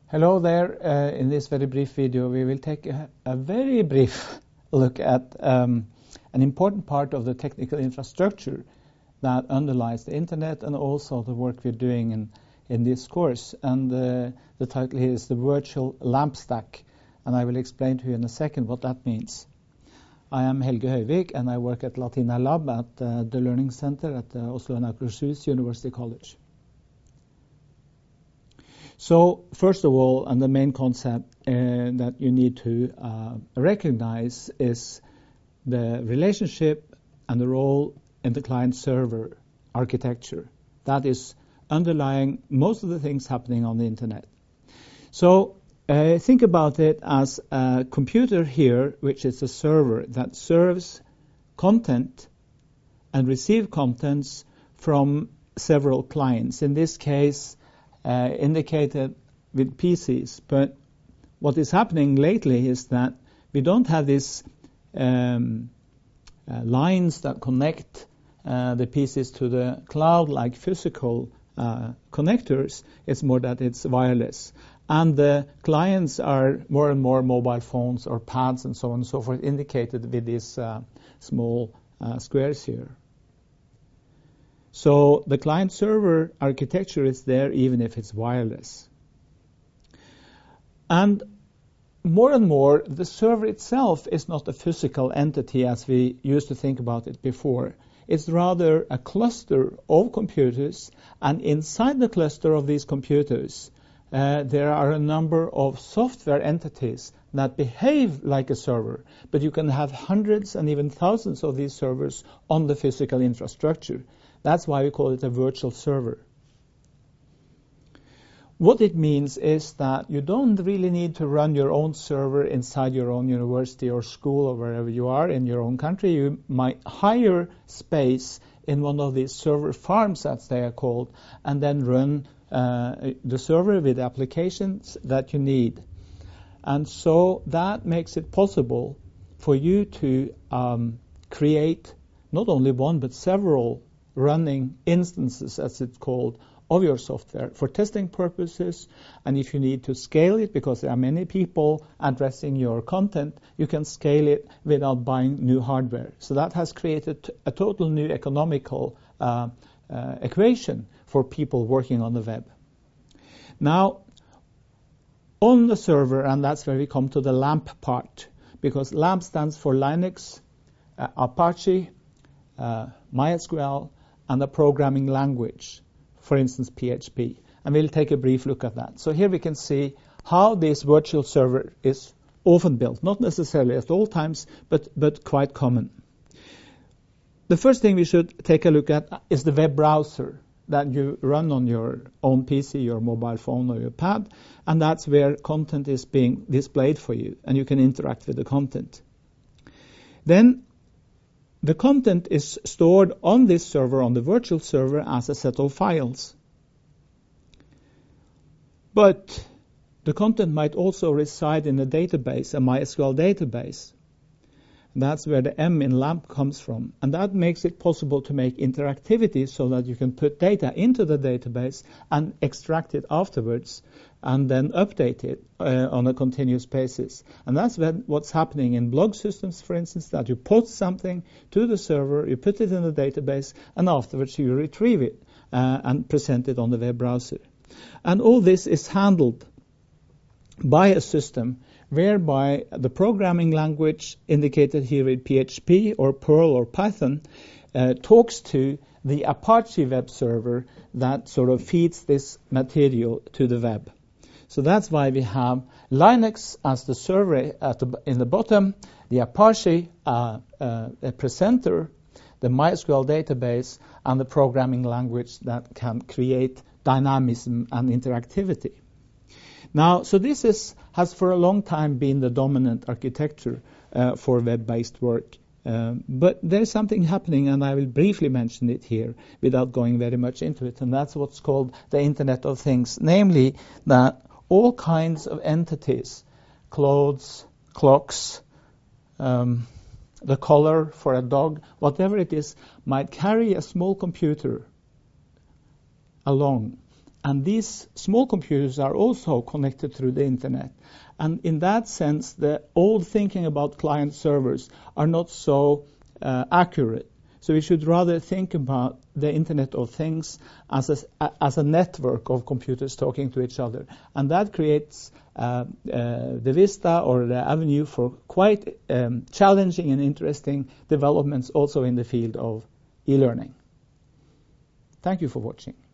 Hello there. In this very brief video, we will take a very brief look at an important part of the technical infrastructure that underlies the internet and also the work we're doing in this course. And the title here is the virtual LAMP stack, and I will explain to you in a second what that means. I am Helge Høyvik, and I work at Latina Lab at the Learning Center at Oslo and Akershus University College. So, first of all, and the main concept that you need to recognize is the relationship and the role in the client-server architecture. That is underlying most of the things happening on the internet. So, think about it as a computer here, which is a server that serves content and receives contents from several clients. In this case, indicated with PCs. But what is happening lately is that we don't have these lines that connect the PCs to the cloud like physical connectors. It's more that it's wireless. And the clients are more and more mobile phones or pads and so on and so forth, indicated with these small squares here. So the client-server architecture is there even if it's wireless. And more, the server itself is not a physical entity as we used to think about it before. It's rather a cluster of computers, and inside the cluster of these computers, there are a number of software entities that behave like a server, but you can have hundreds and even thousands of these servers on the physical infrastructure. That's why we call it a virtual server. What it means is that you don't really need to run your own server inside your own university or school or wherever you are in your own country. You might hire space in one of these server farms, as they are called, and then run the server with applications that you need. And so that makes it possible for you to create not only one but several running instances, as it's called, of your software for testing purposes. And if you need to scale it, because there are many people addressing your content, you can scale it without buying new hardware. So that has created a total new economical equation for people working on the web. Now, on the server, and that's where we come to the LAMP part, because LAMP stands for Linux, Apache, MySQL, and a programming language, for instance PHP. And we'll take a brief look at that. So here we can see how this virtual server is often built, not necessarily at all times, but quite common. The first thing we should take a look at is the web browser that you run on your own PC, your mobile phone, or your pad, and that's where content is being displayed for you, and you can interact with the content. Then the content is stored on this server, on the virtual server, as a set of files. But the content might also reside in a database, a MySQL database. That's where the M in LAMP comes from. And that makes it possible to make interactivity so that you can put data into the database and extract it afterwards and then update it on a continuous basis. And that's what's happening in blog systems, for instance, that you post something to the server, you put it in the database, and afterwards you retrieve it and present it on the web browser. And all this is handled by a system whereby the programming language indicated here with PHP or Perl or Python talks to the Apache web server that sort of feeds this material to the web. So that's why we have Linux as the server in the bottom, the Apache a presenter, the MySQL database, and the programming language that can create dynamism and interactivity. Now, so this has for a long time been the dominant architecture for web-based work. But there's something happening, and I will briefly mention it here without going very much into it, and that's what's called the Internet of Things, namely that all kinds of entities, clothes, clocks, the color for a dog, whatever it is, might carry a small computer along And these small computers are also connected through the internet. And in that sense, the old thinking about client servers are not so accurate. So we should rather think about the Internet of Things as a network of computers talking to each other. And that creates the vista or the avenue for quite challenging and interesting developments also in the field of e-learning. Thank you for watching.